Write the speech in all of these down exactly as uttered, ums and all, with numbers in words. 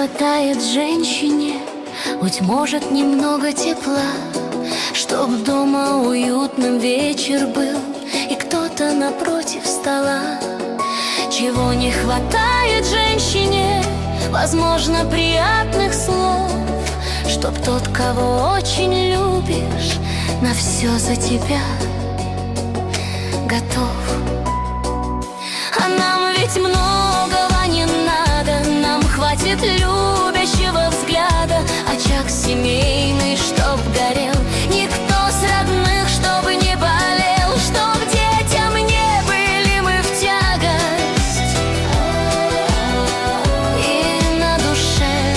хватает женщине, быть может, немного тепла, чтоб дома уютным вечер был и кто-то напротив стола. Чего не хватает женщине? Возможно, приятных слов, чтоб тот, кого очень любишь, на все за тебя готов. А нам ведь многого не надо, нам хватит любящего взгляда, очаг семейный, чтоб горел, никто с родных, чтобы не болел, чтоб детям не были мы в тягость, и на душе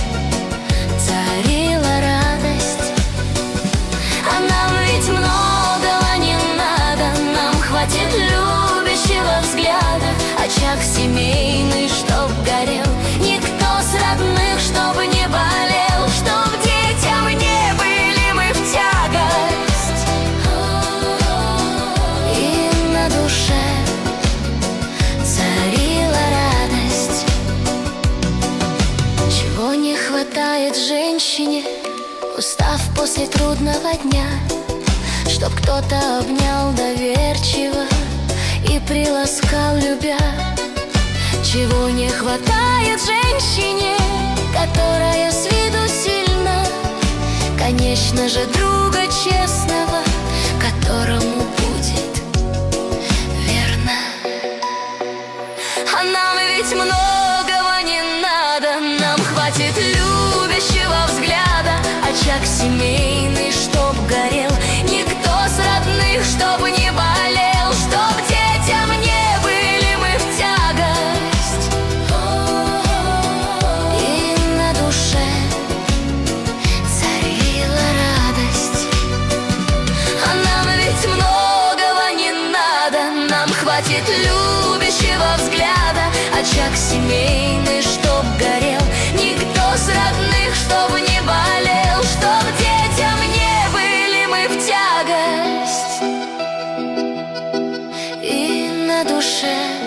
царила радость. А нам ведь многого не надо, нам хватит любящего взгляда, очаг семейный, чтоб горел, никто с родных, чтобы не болел, чтоб детям не были мы в тягость, и на душе царила радость. Чего не хватает женщине, устав после трудного дня, чтоб кто-то обнял доверчиво и приласкал, любя. Чего не хватает женщине, которая с виду сильна, конечно же, друга честного, которому будет верна. А нам ведь многого не надо, нам хватит любящего взгляда, очаг семейный, чтоб горел, никто с родных, чтобы не болел, чтоб детям не были мы в тягость, и на душе царила радость. А нам ведь многого не надо, нам хватит любящего взгляда, очаг семейный, чтоб горел, никто с родных, чтобы не болел, чтоб детям не были мы в тягость, и на душе